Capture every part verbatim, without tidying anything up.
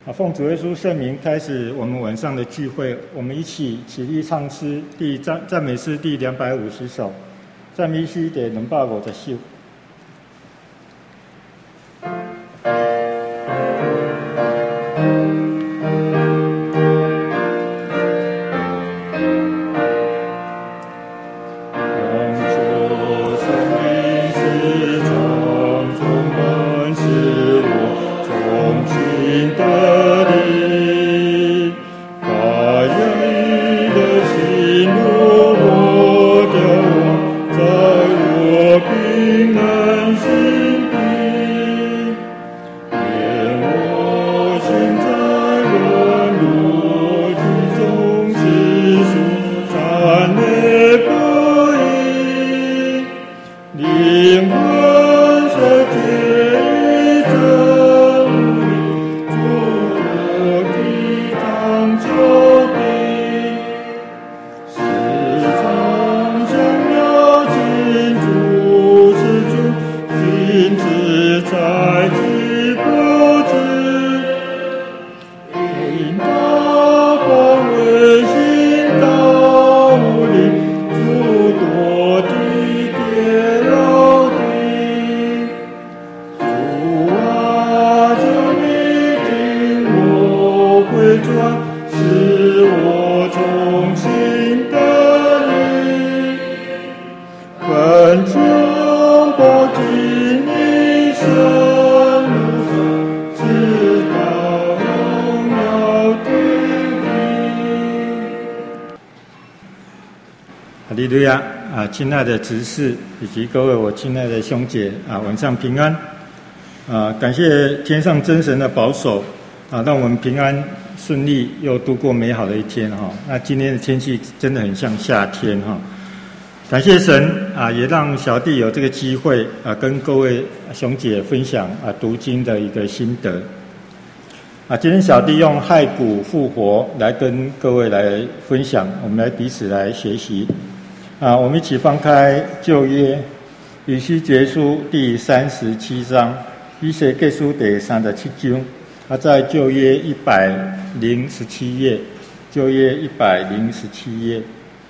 啊，奉主耶稣圣名开始我们晚上的聚会，我们一起起立唱诗第赞赞美诗第两百五十首，赞美诗第两百五十首。哈利路亚啊！亲爱的执事以及各位我亲爱的兄姐啊，晚上平安啊！感谢天上真神的保守啊，让我们平安顺利又度过美好的一天哈。那今天的天气真的很像夏天哈。感谢神啊，也让小弟有这个机会啊，跟各位兄姐分享啊读经的一个心得啊。今天小弟用骸骨复活来跟各位来分享，我们来彼此来学习。啊，我们一起翻开旧约以西结书第三十七章，以西结书第三十七章，它在旧约一百零十七页，旧约一百零十七页。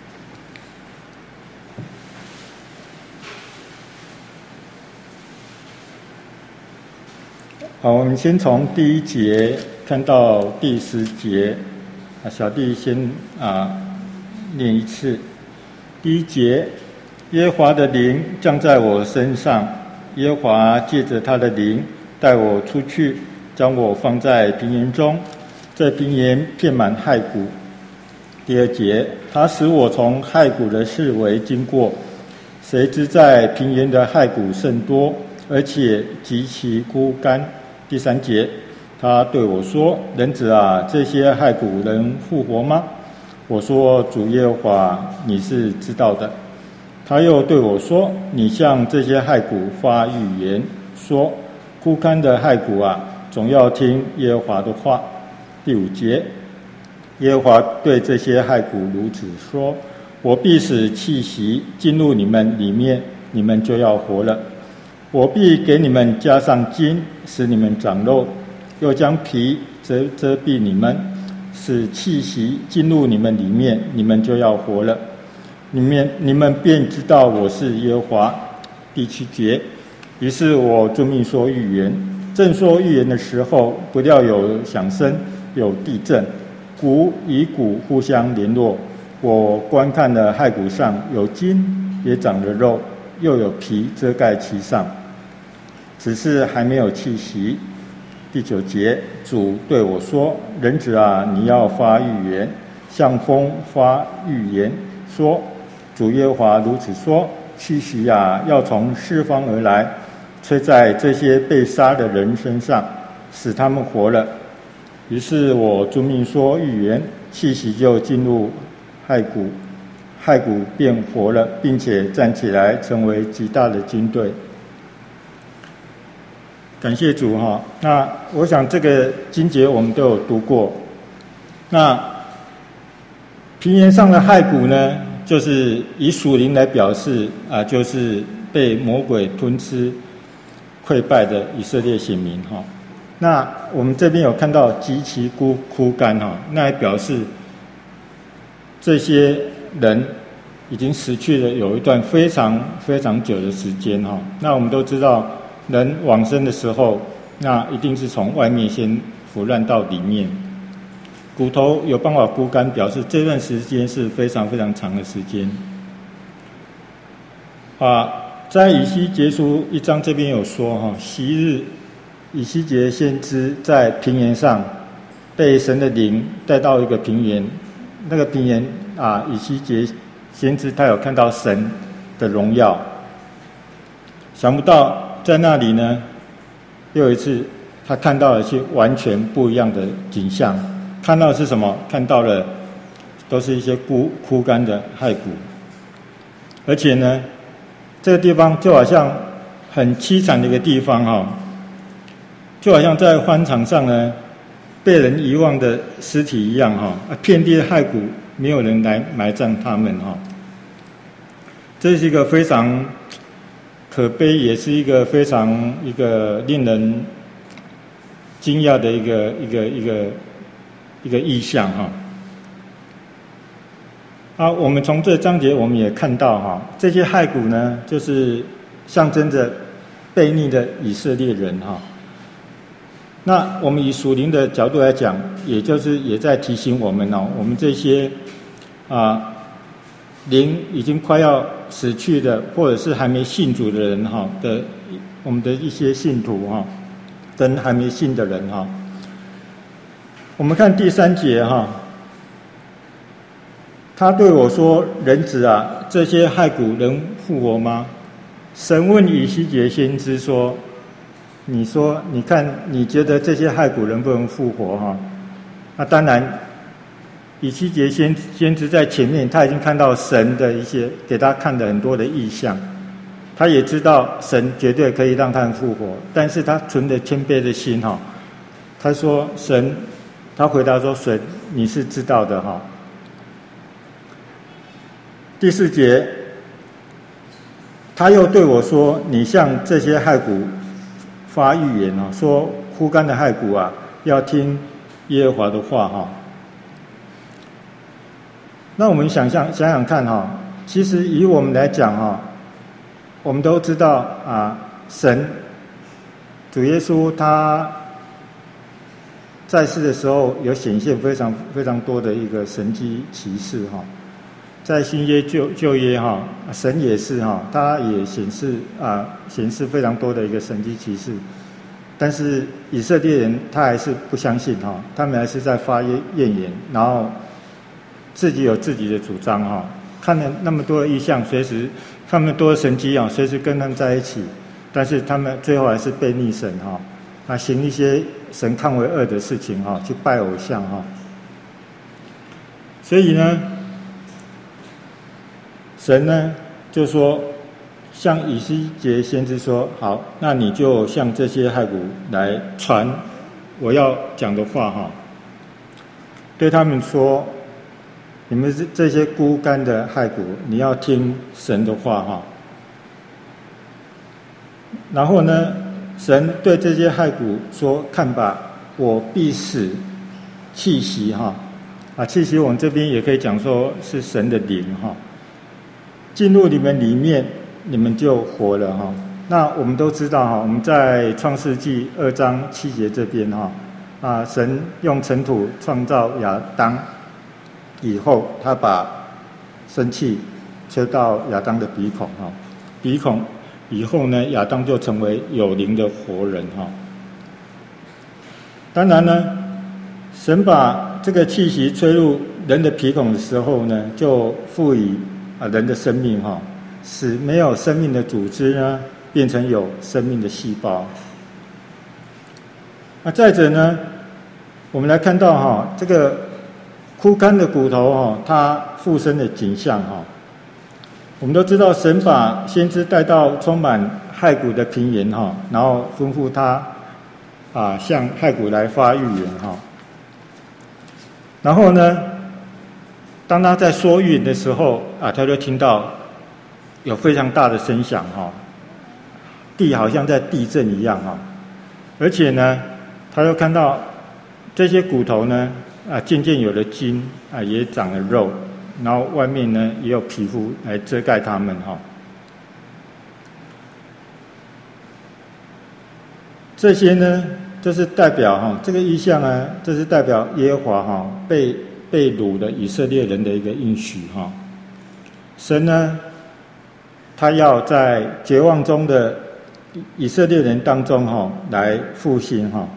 好，我们先从第一节看到第十节，啊，小弟先啊念一次。第一节，耶和华的灵降在我身上，耶和华借着他的灵带我出去，将我放在平原中，在平原遍满骸骨。第二节，他使我从骸骨的四围经过，谁知在平原的骸骨甚多，而且极其枯干。第三节，他对我说：人子啊，这些骸骨能复活吗？我说：主耶和华，你是知道的。他又对我说：你向这些骸骨发预言，说：枯干的骸骨啊，总要听耶和华的话。第五节，耶和华对这些骸骨如此说：我必使气息进入你们里面，你们就要活了。我必给你们加上筋，使你们长肉，又将皮遮遮蔽你们，使气息进入你们里面，你们就要活了。你们你们便知道我是耶和华。第七节，于是我遵命说预言，正说预言的时候，不料有响声，有地震，骨与骨互相联络。我观看了骸骨上有筋，也长了肉，又有皮遮盖其上，只是还没有气息。第九节，主对我说：人子啊，你要发预言，向风发预言，说：主耶和华如此说，气息啊，要从四方而来，吹在这些被杀的人身上，使他们活了。于是我遵命说预言，气息就进入骸骨，骸骨便活了，并且站起来，成为极大的军队。感谢主哈。那我想这个经节我们都有读过。那平原上的骸骨呢，就是以属灵来表示啊，就是被魔鬼吞吃、溃败的以色列选民哈。 那我们这边有看到极其枯枯干哈，那也表示这些人已经死去了有一段非常非常久的时间哈。那我们都知道，人往生的时候，那一定是从外面先腐烂到里面，骨头有办法枯干，表示这段时间是非常非常长的时间。啊，在以西结书一章这边有说哈，昔日以西结先知在平原上被神的灵带到一个平原，那个平原啊，以西结先知他有看到神的荣耀，想不到在那里呢，又有一次他看到了些完全不一样的景象。看到的是什么？看到了都是一些枯枯干的骸骨，而且呢，这个地方就好像很凄惨的一个地方哈，就好像在荒场上呢被人遗忘的尸体一样哈，遍地的骸骨，没有人来埋葬他们哈。这是一个非常可悲，也是一个非常一个令人惊讶的一个一个一个一个意象哈。啊，我们从这章节我们也看到哈，这些骸骨呢，就是象征着悖逆的以色列人哈。那我们以属灵的角度来讲，也就是也在提醒我们哦，我们这些啊灵已经快要死去的，或者是还没信主的人哈的，我们的一些信徒哈，跟还没信的人哈。我们看第三节哈，他对我说：“人子啊，这些骸骨能复活吗？”神问以西结先知说：“你说，你看，你觉得这些骸骨能不能复活？”哈，那当然，以西结先先知在前面，他已经看到神的一些给他看的很多的异象，他也知道神绝对可以让他们复活，但是他存着谦卑的心哈，他说：“神，他回答说：神，你是知道的哈。”第四节，他又对我说：“你向这些骸骨发预言啊，说枯干的骸骨啊，要听耶和华的话哈。”那我们想象想想看哈，其实以我们来讲哈，我们都知道啊，神主耶稣他在世的时候有显现非常非常多的一个神迹奇事哈。在新约旧旧约哈，神也是哈，他也显示啊，显示非常多的一个神迹奇事，但是以色列人他还是不相信哈，他们还是在发怨言，然后自己有自己的主张哈，看了那么多的异象，随时看那么多的神迹啊，随时跟他们在一起，但是他们最后还是背逆神哈，啊，行一些神看为恶的事情哈，去拜偶像哈，所以呢。神呢就说，向以西结先知说：“好，那你就向这些骸骨来传我要讲的话哈，对他们说，你们这些枯干的骸骨，你要听神的话哈。”然后呢，神对这些骸骨说：“看吧，我必使气息哈，啊，气息我们这边也可以讲说是神的灵哈。”进入你们里面，你们就活了哈。那我们都知道哈，我们在创世纪二章七节这边哈，啊，神用尘土创造亚当以后，他把生气吹到亚当的鼻孔哈，鼻孔以后呢，亚当就成为有灵的活人哈。当然呢，神把这个气息吹入人的鼻孔的时候呢，就赋予啊，人的生命哈，使没有生命的组织呢，变成有生命的细胞。那再者呢，我们来看到哈，这个枯干的骨头哈，它复生的景象哈。我们都知道，神把先知带到充满骸骨的平原哈，然后吩咐他啊，向骸骨来发预言哈。然后呢，当他在说预言的时候啊，他就听到有非常大的声响哈，地好像在地震一样哈，而且呢， 他又看到这些骨头呢，啊，渐渐有了筋，啊，也长了肉，然后外面呢也有皮肤来遮盖它们哈。这些呢，这是代表哈，这个意象啊，这是代表耶和华哈被被掳的以色列人的一个应许哈。神呢，他要在绝望中的以色列人当中哈来复兴哈。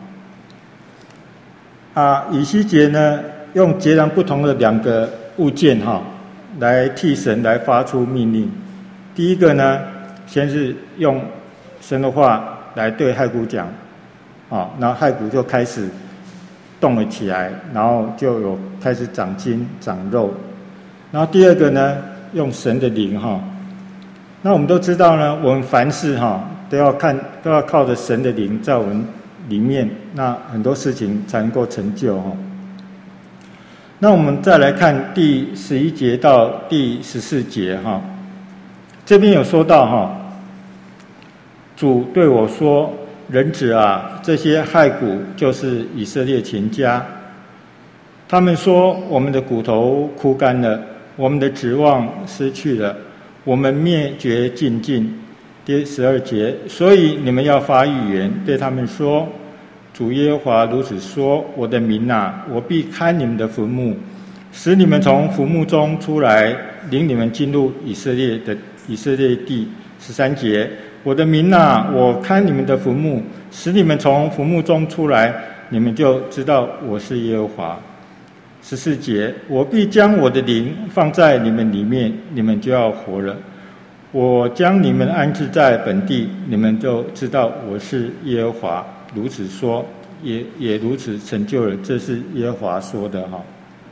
啊，以西结呢，用截然不同的两个物件哈，来替神来发出命令。第一个呢，先是用神的话来对骸骨讲，啊，然后骸骨就开始动了起来，然后就有开始长筋长肉。然后第二个呢，用神的灵哈。那我们都知道呢，我们凡事哈都要看都要靠着神的灵在我们里面，那很多事情才能够成就哈。那我们再来看第十一节到第十四节哈，这边有说到哈，主对我说：“人子啊，这些骸骨就是以色列全家。他们说，我们的骨头枯干了，我们的指望失去了，我们灭绝尽尽。”第十二节，所以你们要发预言，对他们说：“主耶和华如此说：我的民啊，我必开你们的坟墓，使你们从坟墓中出来，领你们进入以色列的以色列地。”十三节，我的民啊，我开你们的坟墓，使你们从坟墓中出来，你们就知道我是耶和华。十四节，我必将我的灵放在你们里面，你们就要活了。我将你们安置在本地，你们就知道我是耶和华。如此说，也也如此成就了。这是耶和华说的哈。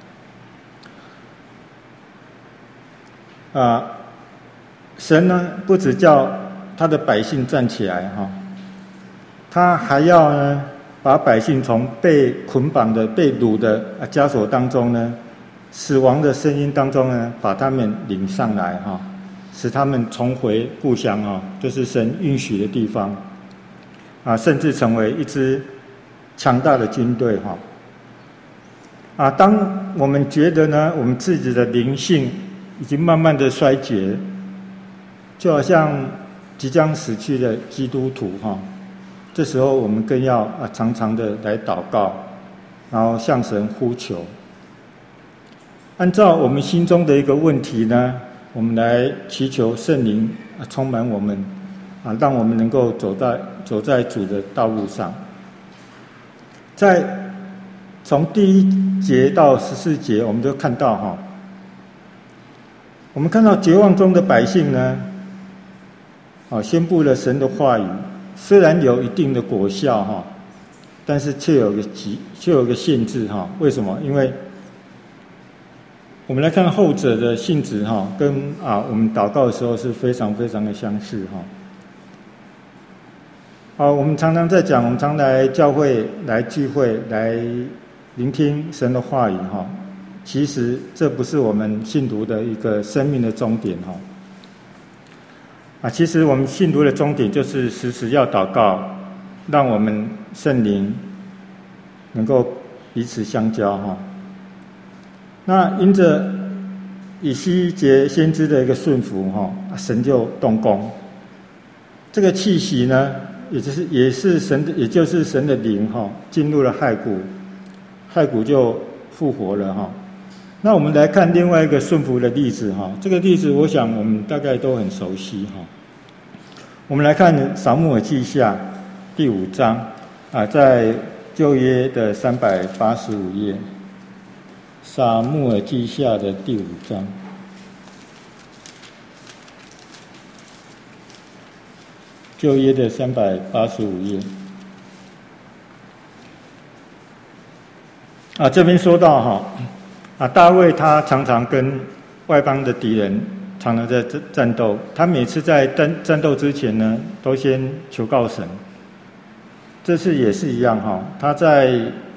啊，神呢不只叫他的百姓站起来哈，他还要呢把百姓从被捆绑的、被掳的枷锁当中呢，死亡的声音当中呢，把他们领上来哈。使他们重回故乡啊，就是神允许的地方啊，甚至成为一支强大的军队哈啊！当我们觉得呢，我们自己的灵性已经慢慢的衰竭，就好像即将死去的基督徒哈，这时候我们更要啊常常的来祷告，然后向神呼求，按照我们心中的一个问题呢。我们来祈求圣灵充满我们，啊，让我们能够走在走在主的道路上。在从第一节到十四节，我们就看到哈，我们看到绝望中的百姓呢，啊，宣布了神的话语，虽然有一定的果效哈，但是却有个极，却有个限制哈。为什么？因为我们来看后者的性质哈，跟啊我们祷告的时候是非常非常的相似哈。好，我们常常在讲，我们常来教会来聚会来聆听神的话语哈。其实这不是我们信徒的一个生命的终点哈。啊，其实我们信徒的终点就是时时要祷告，让我们圣灵能够彼此相交哈。那因着以西结先知的一个顺服哈，神就动工。这个气息呢，也就是也是神的，也就是神的灵哈，进入了骸骨，骸骨就复活了哈。那我们来看另外一个顺服的例子哈，这个例子我想我们大概都很熟悉哈。我们来看撒母耳记下第五章啊，在旧约的三百八十五页。撒母耳记下的第五章，旧约的三百八十五页啊，这边说到哈啊，大卫他常常跟外邦的敌人常常在战斗，他每次在战战斗之前呢，都先求告神。这次也是一样哈，他在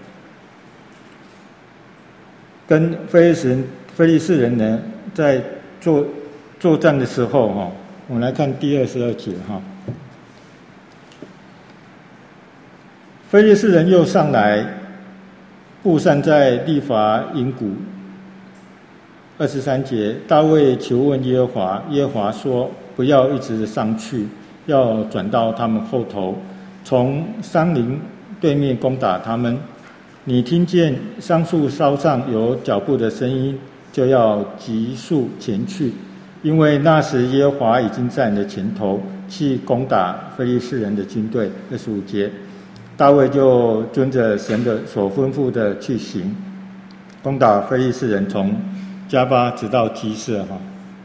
跟非利士人、非利士人呢，在作作战的时候哈，我们来看第二十二节哈。 非利士人又上来，布散在利乏音谷。二十三节，大卫求问耶和华，耶和华说：不要一直上去，要转到他们后头，从山林对面攻打他们。你听见桑树梢上有脚步的声音，就要急速前去，因为那时耶和华已经在你的前头，去攻打非利士人的军队。二十五节，大卫就遵着神的所吩咐的去行，攻打非利士人，从加巴直到基色。哈，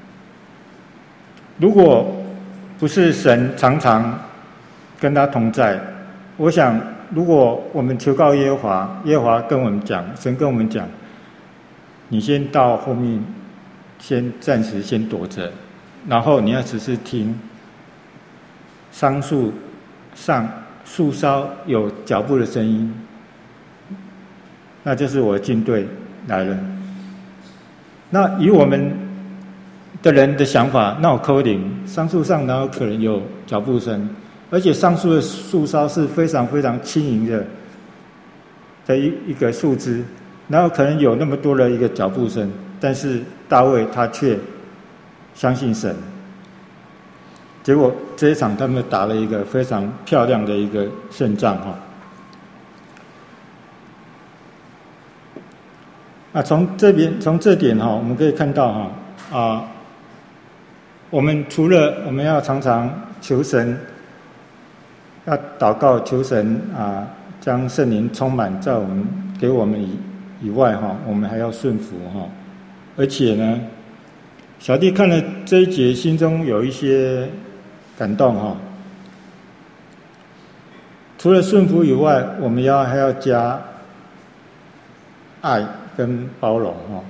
如果不是神常常跟他同在，我想，如果我们求告耶和华，耶和华跟我们讲，神跟我们讲，你先到后面，先暂时先躲着，然后你要只是听桑树上树梢有脚步的声音，那就是我的军队来了。那以我们的人的想法，那有可能桑树上哪有可能有脚步声？而且桑树的树梢是非常非常轻盈的的一一个树枝，然后可能有那么多的一个脚步声，但是大卫他却相信神。结果这一场他们打了一个非常漂亮的一个胜仗哈。啊，从这边从这点哈，我们可以看到哈啊，我们除了我们要常常求神。要祷告求神啊，将圣灵充满在我们给我们以以外哈，我们还要顺服哈。而且呢，小弟看了这一节，心中有一些感动哈。除了顺服以外，我们要还要加爱跟包容哈。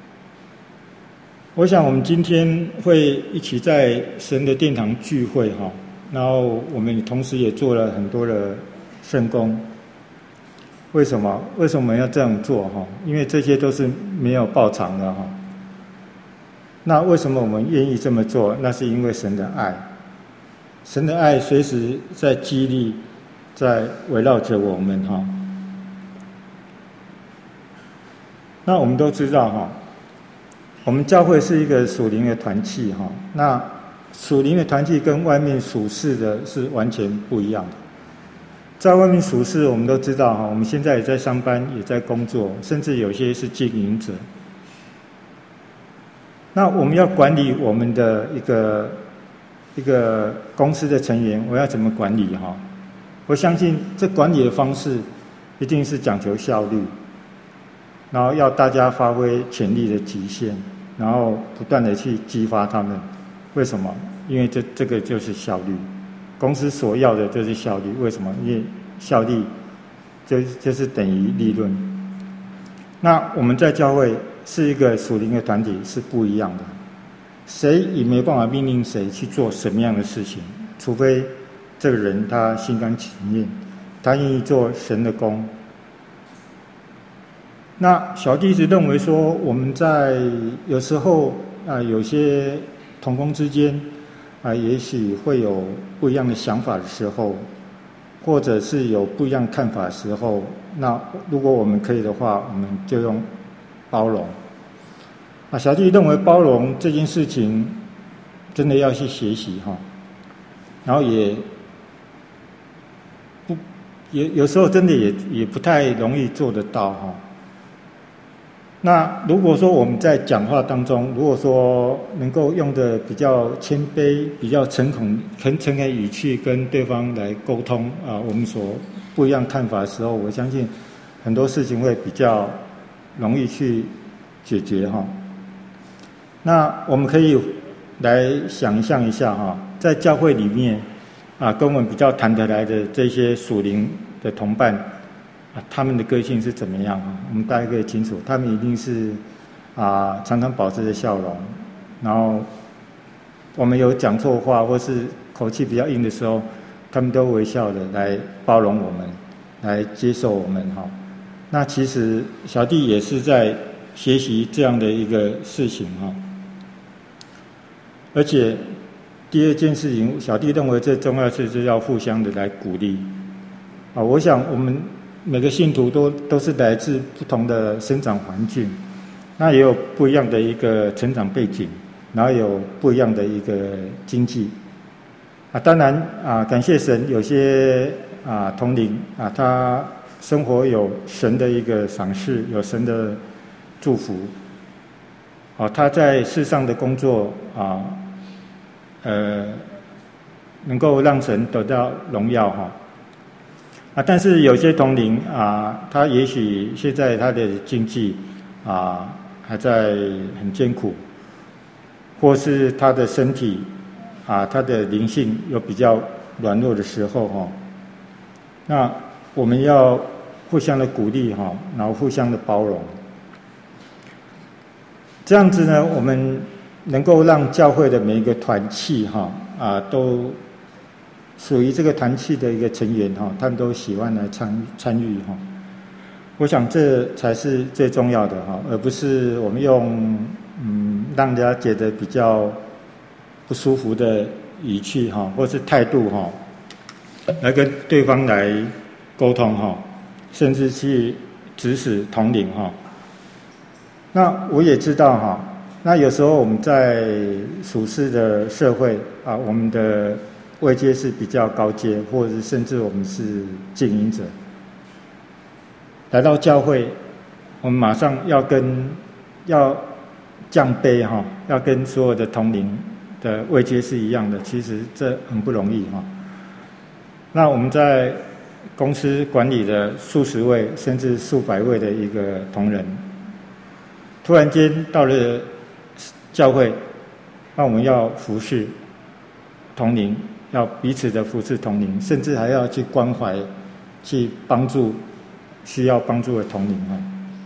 我想我们今天会一起在神的殿堂聚会哈。然后我们同时也做了很多的圣工。为什么？为什么要这样做？哈，因为这些都是没有报偿的哈。那为什么我们愿意这么做？那是因为神的爱，神的爱随时在激励，在围绕着我们哈。那我们都知道哈，我们教会是一个属灵的团契哈。那属灵的团契跟外面属世的是完全不一样的。在外面属世，我们都知道哈，我们现在也在上班，也在工作，甚至有些是经营者。那我们要管理我们的一个一个公司的成员，我要怎么管理哈？我相信这管理的方式一定是讲求效率，然后要大家发挥潜力的极限，然后不断的去激发他们。为什么？因为这这个就是效率，公司所要的就是效率。为什么？因为效率就就是等于利润。那我们在教会是一个属灵的团体，是不一样的。谁也没办法命令谁去做什么样的事情，除非这个人他心甘情愿，他愿意做神的工。那小弟一直认为说，我们在有时候啊，有些同工之间啊，也许会有不一样的想法的时候，或者是有不一样看法的时候，那如果我们可以的话，我们就用包容。啊，小弟认为包容这件事情真的要去学习哈，然后也不也有时候真的也也不太容易做得到哈。那如果说我们在讲话当中，如果说能够用的比较谦卑、比较诚恳、诚诚恳语气跟对方来沟通啊，我们所不一样看法的时候，我相信很多事情会比较容易去解决哈。那我们可以来想象一下哈，在教会里面啊，跟我们比较谈得来的这些属灵的同伴。啊，他们的个性是怎么样啊？我们大家可以清楚，他们一定是啊，常常保持着笑容，然后我们有讲错话或是口气比较硬的时候，他们都微笑的来包容我们，来接受我们哈。那其实小弟也是在学习这样的一个事情哈。而且第二件事情，小弟认为最重要的是要互相的来鼓励。 啊，我想我们每个信徒都都是来自不同的生长环境，那也有不一样的一个成长背景，然后有不一样的一个经济。啊，当然啊，感谢神，有些啊同龄啊，他生活有神的一个赏识，有神的祝福。啊，他在世上的工作啊，呃，能够让神得到荣耀哈。啊，但是有些同龄啊，他也许现在他的经济啊还在很艰苦，或是他的身体啊，他的灵性有比较软弱的时候哈。那我们要互相的鼓励哈，然后互相的包容。这样子呢，我们能够让教会的每一个团契哈啊，都属于这个团契的一个成员哈，他们都喜欢来参参与哈。我想这才是最重要的哈，而不是我们用嗯让人家觉得比较不舒服的语气哈，或是态度哈，来跟对方来沟通哈，甚至去指使统领哈。那我也知道哈，那有时候我们在属世的社会啊，我们的位阶是比较高阶，或者是甚至我们是经营者。来到教会，我们马上要跟要降卑哈，要跟所有的同龄的位阶是一样的，其实这很不容易哈。那我们在公司管理的数十位甚至数百位的一个同仁，突然间到了教会，那我们要服侍同龄，要彼此的服侍同龄，甚至还要去关怀、去帮助需要帮助的同龄啊。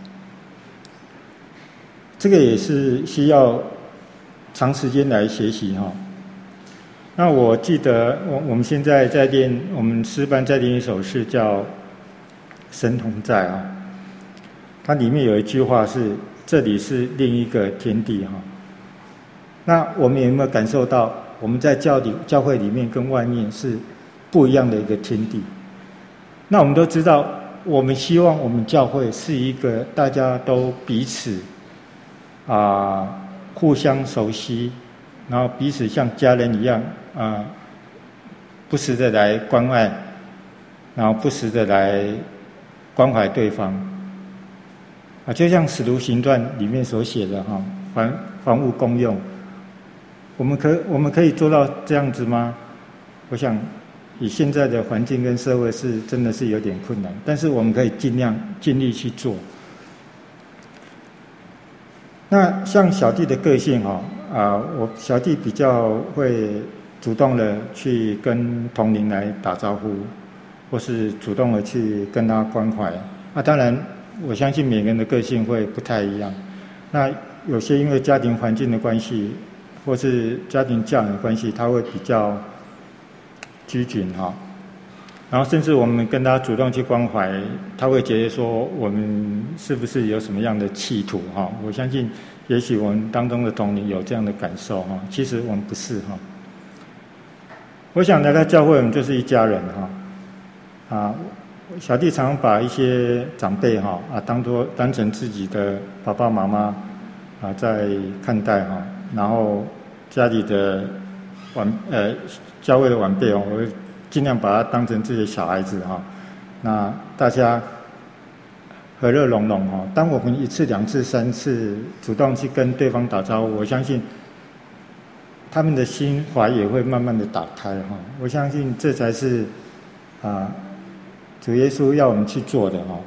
这个也是需要长时间来学习哈。那我记得我我们现在在练，我们诗班在练一首诗叫《神同在》啊，它里面有一句话是，这里是另一个天地哈。那我们有没有感受到，我们在教里教会里面跟外面是不一样的一个天地？那我们都知道，我们希望我们教会是一个大家都彼此啊、呃、互相熟悉，然后彼此像家人一样啊、呃，不时的来关爱，然后不时的来关怀对方。啊，就像《使徒行传》里面所写的哈，房房屋公用，我们可我们可以做到这样子吗？我想，以现在的环境跟社会是真的是有点困难，但是我们可以尽量尽力去做。那像小弟的个性哈啊，我小弟比较会主动的去跟同龄来打招呼，或是主动的去跟他关怀。啊，当然。我相信每个人的个性会不太一样，那有些因为家庭环境的关系，或是家庭教养的关系，他会比较拘谨哈。然后甚至我们跟他主动去关怀，他会觉得说我们是不是有什么样的企图哈？我相信，也许我们当中的同龄有这样的感受哈，其实我们不是哈。我想来到教会，我们就是一家人哈，啊。小弟常把一些长辈哈啊当作当成自己的爸爸妈妈啊在看待哈，然后家里的晚呃教会的晚辈哦，我会尽量把他当成自己的小孩子哈。那大家和乐融融哈。当我们一次、两次、三次主动去跟对方打招呼，我相信他们的心怀也会慢慢的打开哈。我相信这才是啊。主耶稣要我们去做的哈。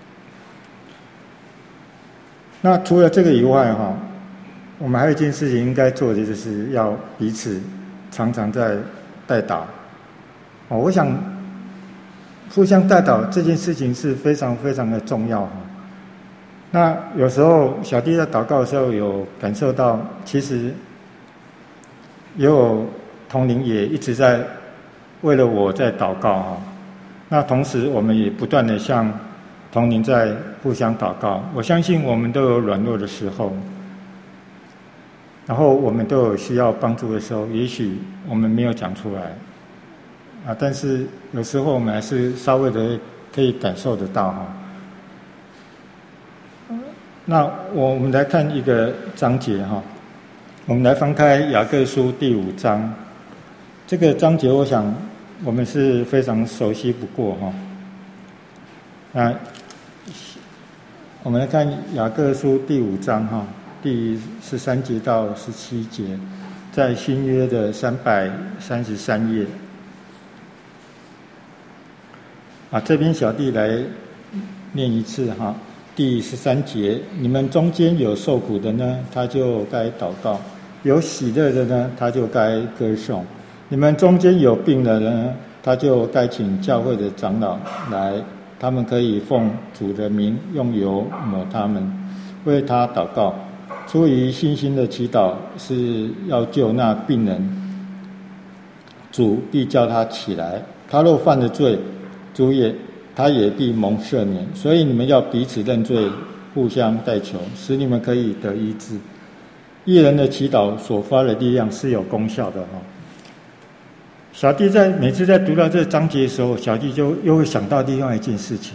那除了这个以外哈，我们还有一件事情应该做的，就是要彼此常常在代祷。哦，我想互相代祷这件事情是非常非常的重要哈。那有时候小弟在祷告的时候有感受到，其实也有同龄也一直在为了我在祷告哈。那同时，我们也不断的向同龄在互相祷告。我相信我们都有软弱的时候，然后我们都有需要帮助的时候。也许我们没有讲出来， 啊，但是有时候我们还是稍微的可以感受得到哈。那我们来看一个章节哈，我们来翻开雅各书第五章，这个章节我想我们是非常熟悉不过哈。那我们来看雅各书第五章哈，第十三节到十七节，在新约的三百三十三页。啊，这边小弟来念一次哈，第十三节，你们中间有受苦的呢，他就该祷告；有喜乐的呢，他就该歌颂；你们中间有病的呢，他就该请教会的长老来，他们可以奉主的名用油抹他们，为他祷告。出于信心的祈祷是要救那病人，主必叫他起来。他若犯了罪，主也他也必蒙赦免。所以你们要彼此认罪，互相代求，使你们可以得医治。义人的祈祷所发的力量是有功效的哈。小弟在每次在读到这个章节的时候，小弟就又会想到另外一件事情。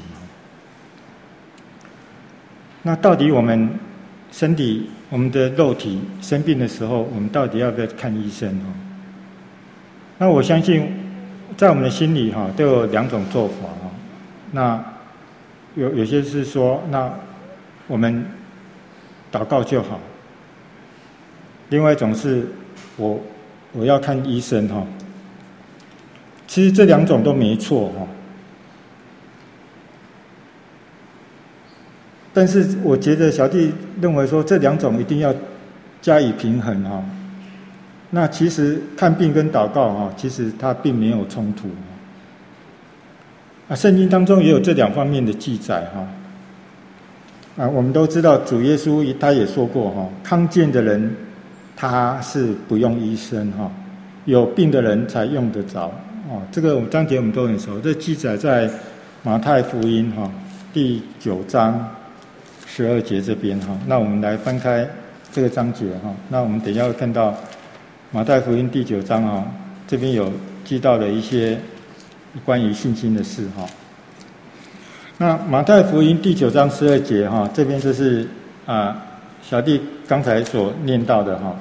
那到底我们身体、我们的肉体生病的时候，我们到底要不要看医生？那我相信，在我们的心里哈，都有两种做法哈。那有有些是说，那我们祷告就好；另外一种是我我要看医生哈。其实这两种都没错哈，但是我觉得小弟认为说这两种一定要加以平衡哈。那其实看病跟祷告哈，其实它并没有冲突啊。圣经当中也有这两方面的记载哈。啊，我们都知道主耶稣他也说过哈，康健的人他是不用医生哈，有病的人才用得着。哦，这个我们章节我们都很熟，这记载在马太福音哈第九章十二节这边哈。那我们来翻开这个章节哈。那我们等一下会看到马太福音第九章啊，这边有记到的一些关于信心的事哈。那马太福音第九章十二节哈，这边就是啊小弟刚才所念到的哈。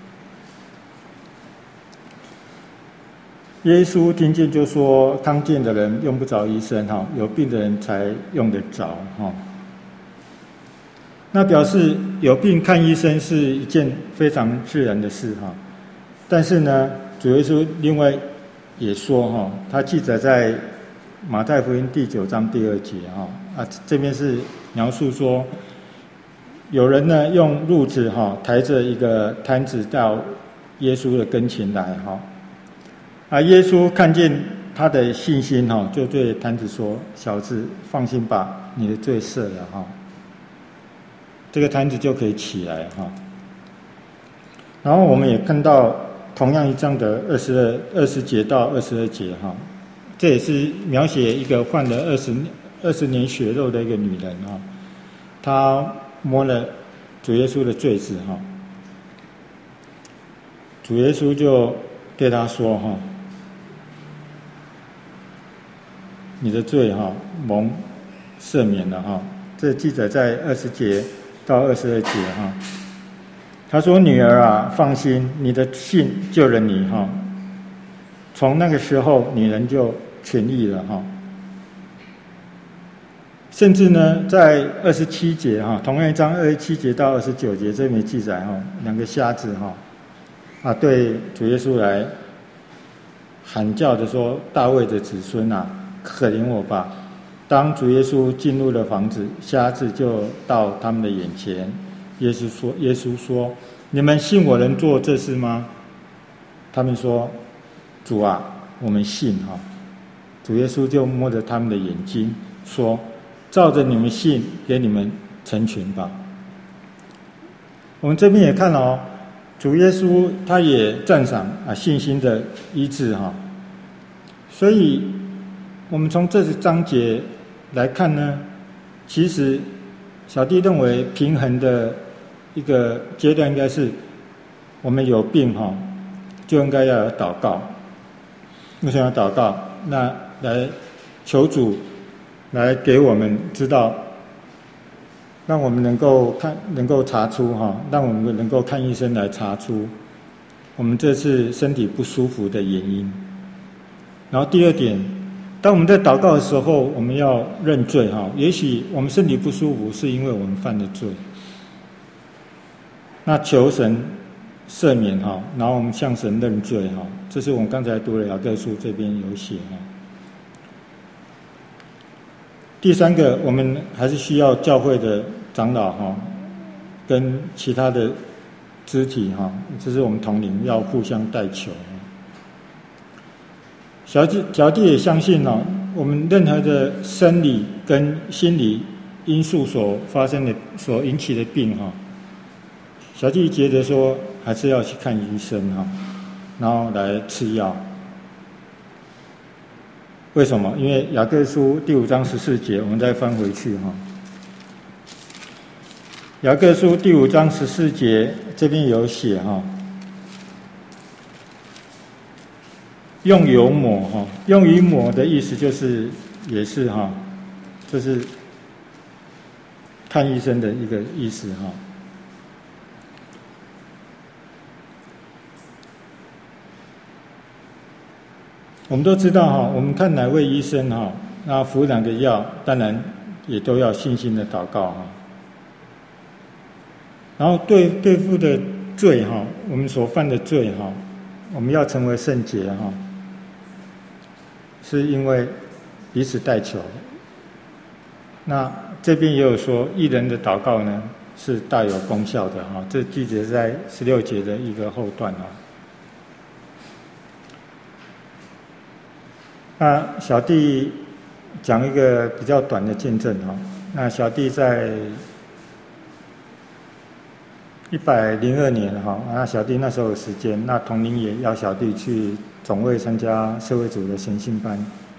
耶稣听见就说，康健的人用不着医生哈，有病的人才用得着哈。那表示有病看医生是一件非常自然的事哈。但是呢，主耶稣另外也说哈，他记载在马太福音第九章第二节哈啊，这边是描述说，有人呢用褥子哈抬着一个摊子到耶稣的跟前来哈。啊，耶稣看见他的信心哈，就对摊子说：“小子，放心吧，你的罪赦了哈。”这个摊子就可以起来哈。然后我们也看到同样一章的二十二二十节到二十二节哈，这也是描写一个患了二十二十年血肉的一个女人哈，她摸了主耶稣的坠子哈，主耶稣就对她说哈。你的罪哈蒙赦免了哈，这记载在二十节到二十二节哈。他说：“女儿啊，放心，你的信救了你哈。”从那个时候，女人就痊愈了哈。甚至呢，在二十七节哈，同样一章二十七节到二十九节，这没记载哈，两个瞎子哈啊，对主耶稣来喊叫的说：“大卫的子孙啊！”可怜我吧！当主耶稣进入了房子，瞎子就到他们的眼前。耶稣说：“耶稣说，你们信我能做这事吗？”他们说：“主啊，我们信哈。”主耶稣就摸着他们的眼睛说：“照着你们信，给你们成全吧。”我们这边也看了哦，主耶稣他也赞赏啊信心的医治哈，所以。我们从这个章节来看呢，其实小弟认为平衡的一个阶段应该是，我们有病哈，就应该要有祷告。 为什么要祷告？那来求主来给我们知道，让我们能够看，能够查出哈，让我们能够看医生来查出我们这次身体不舒服的原因。然后第二点，当我们在祷告的时候，我们要认罪哈。也许我们身体不舒服，是因为我们犯了罪，那求神赦免哈，然后我们向神认罪哈。这是我们刚才读的雅各书这边有写哈。第三个，我们还是需要教会的长老哈，跟其他的肢体哈，这是我们同龄要互相代求。小弟小弟也相信哦，我们任何的生理跟心理因素所发生的、所引起的病哈，小弟觉得说还是要去看医生哈，然后来吃药。为什么？因为雅各书第五章十四节，我们再翻回去哈。雅各书第五章十四节这边有写哈。用油抹哈，用油抹的意思就是也是哈，就是看医生的一个意思哈。我们都知道哈，我们看哪位医生哈，那服哪个药，当然也都要信心的祷告哈。然后对对付的罪哈，我们所犯的罪哈，我们要成为圣洁哈。是因为彼此代求。那这边也有说，义人的祷告呢是大有功效的哈。这句节在十六节的一个后段哈。那小弟讲一个比较短的见证哈。那小弟在一百零二年哈，那小弟那时候有时间，那同龄也要小弟去总会参加社会组的神信班。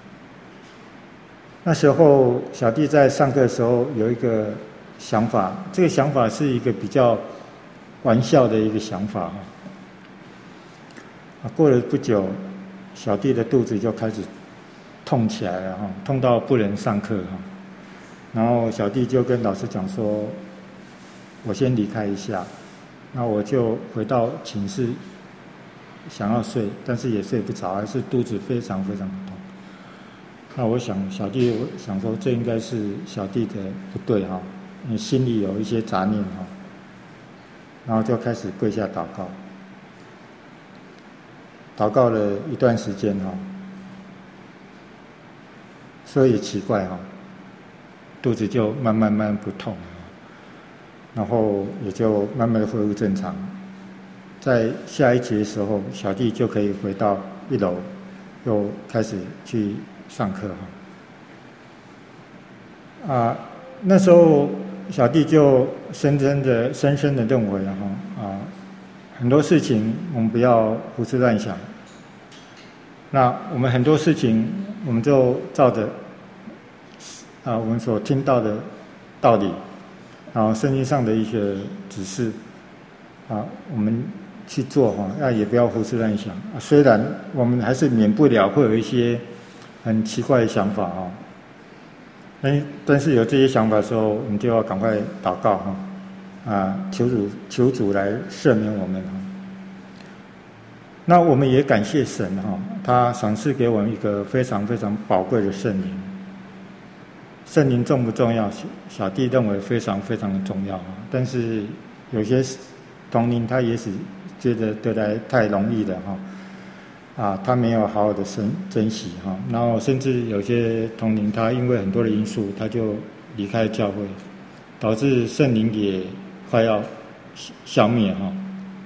那时候小弟在上课的时候有一个想法，这个想法是一个比较玩笑的一个想法哈。啊，过了不久，小弟的肚子就开始痛起来了哈，痛到不能上课哈。然后小弟就跟老师讲说，我先离开一下，那我就回到寝室。想要睡，但是也睡不着，还是肚子非常非常的痛。那我想小弟，我想说这应该是小弟的不对哈，你心里有一些杂念哈，然后就开始跪下祷告，祷告了一段时间哈，所以也奇怪哈，肚子就慢慢慢不痛，然后也就慢慢的恢复正常。在下一节的时候，小弟就可以回到一楼，又开始去上课哈。啊，那时候小弟就深深的、深深的认为哈啊，很多事情我们不要胡思乱想。那我们很多事情，我们就照着啊我们所听到的道理，然后圣经上的一些指示啊，我们去做哈，那也不要胡思乱想。虽然我们还是免不了会有一些很奇怪的想法哈，但但是有这些想法的时候，我们就要赶快祷告哈，啊，求主求主来赦免我们哈。那我们也感谢神哈，他赏赐给我们一个非常非常宝贵的圣灵。圣灵重不重要？小弟认为非常非常的重要哈，但是有些同龄他也许觉得得来太容易了哈，啊，他没有好好的珍珍惜哈，然后甚至有些同龄他因为很多的因素，他就离开教会，导致圣灵也快要消灭哈。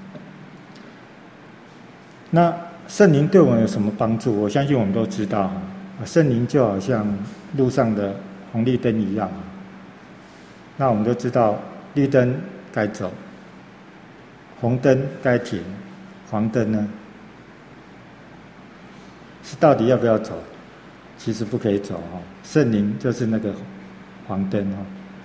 那圣灵对我们有什么帮助？我相信我们都知道哈，圣灵就好像路上的红绿灯一样，那我们都知道绿灯该走。红灯该停，黄灯呢？是到底要不要走？其实不可以走哈。圣灵就是那个黄灯哈，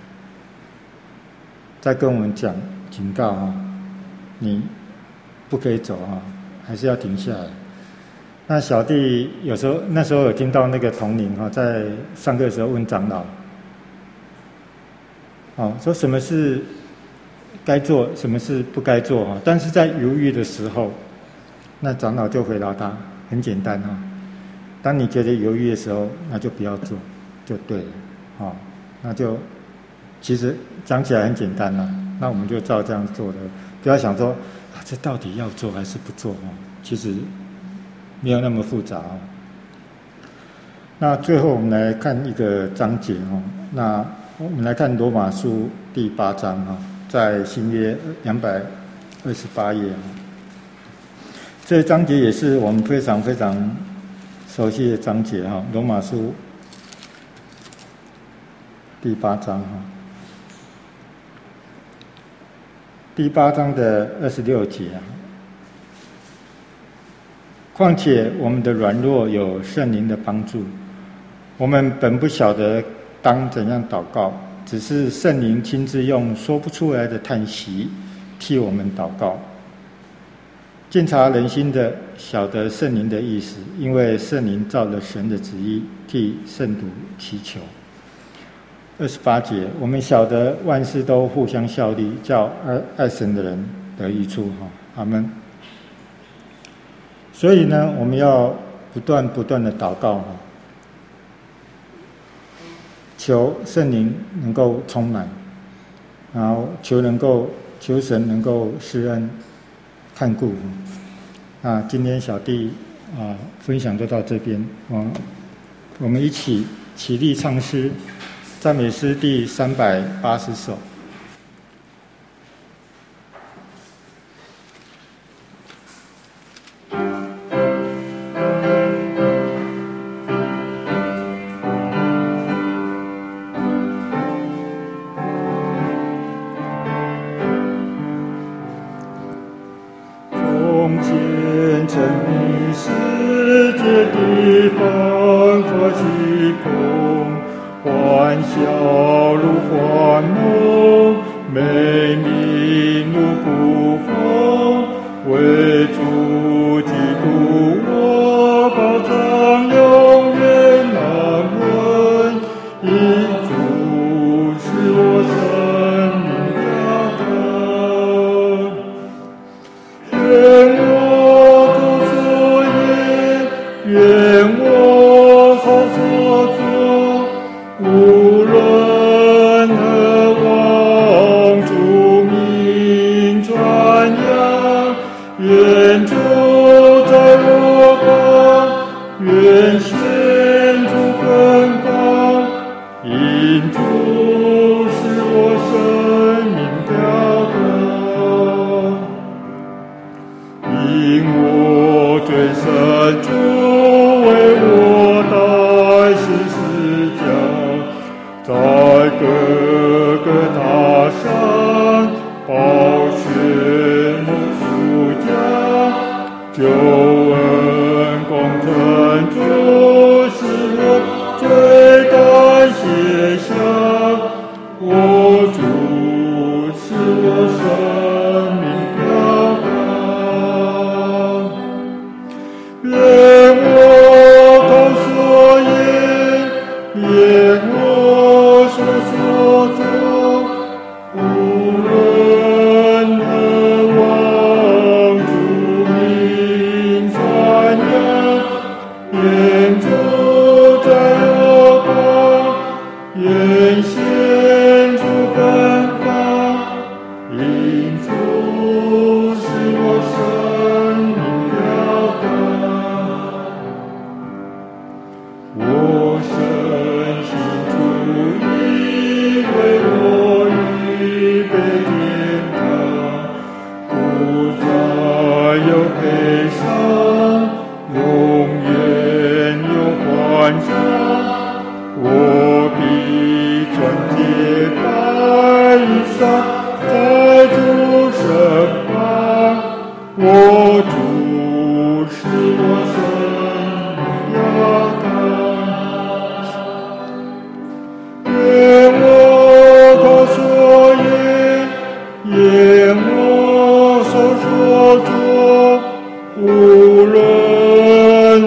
在跟我们讲警告哈，你不可以走哈，还是要停下来。 那小弟有时候那时候有听到那个同龄哈，在上课的时候问长老，哦，说什么是该做，什么是不该做哈？但是在犹豫的时候，那长老就回答他，很简单哈。当你觉得犹豫的时候，那就不要做，就对了，哦，那就其实讲起来很简单啦，那我们就照这样做的，不要想说啊，这到底要做还是不做哦？其实没有那么复杂哦。那最后我们来看一个章节哦，那我们来看罗马书第八章哈，在新约两百二十八页哦。这个章节也是我们非常非常熟悉的章节哈，罗马书第八章哈，第八章的二十六节啊。况且我们的软弱有圣灵的帮助，我们本不晓得当怎样祷告，只是圣灵亲自用说不出来的叹息替我们祷告。鉴察人心的晓得圣灵的意思，因为圣灵照了神的旨意替圣徒祈求。二十八节，我们晓得万事都互相效力，叫爱爱神的人得益处。阿们。所以呢，我们要不断不断的祷告，求圣灵能够充满，然后求能够求神能够施恩看顾。啊，今天小弟啊分享就到这边啊，我们一起起立唱诗，赞美诗第三百八十首。 无论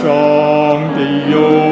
上的永